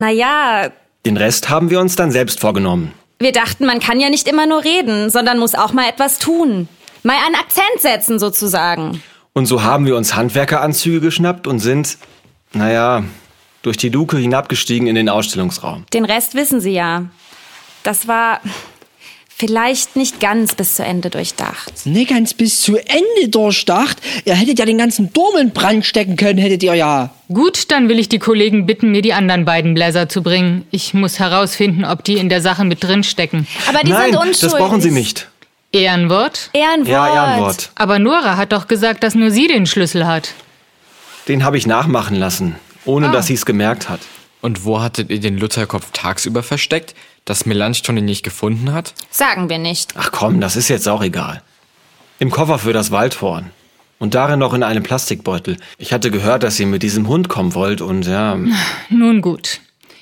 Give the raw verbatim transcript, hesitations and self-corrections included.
Naja, Den Rest haben wir uns dann selbst vorgenommen. wir dachten, man kann ja nicht immer nur reden, sondern muss auch mal etwas tun. Mal einen Akzent setzen, sozusagen. Und so haben wir uns Handwerkeranzüge geschnappt und sind, naja, durch die Luke hinabgestiegen in den Ausstellungsraum. Den Rest wissen Sie ja. Das war vielleicht nicht ganz bis zu Ende durchdacht. Nicht ganz bis zu Ende durchdacht. Ihr hättet ja den ganzen Turm in Brand stecken können, hättet ihr ja. Gut, dann will ich die Kollegen bitten, mir die anderen beiden Bläser zu bringen. Ich muss herausfinden, ob die in der Sache mit drin stecken. Aber die Nein, sind unschuldig. das brauchen Sie nicht. Ehrenwort? Ehrenwort. Ja, Ehrenwort. Aber Nora hat doch gesagt, dass nur sie den Schlüssel hat. Den habe ich nachmachen lassen, ohne Ah. dass sie es gemerkt hat. Und wo hattet ihr den Lutherkopf tagsüber versteckt, dass Melanchthon ihn nicht gefunden hat? Sagen wir nicht. Ach komm, das ist jetzt auch egal. Im Koffer für das Waldhorn. Und darin noch in einem Plastikbeutel. Ich hatte gehört, dass ihr mit diesem Hund kommen wollt und ja... Nun gut.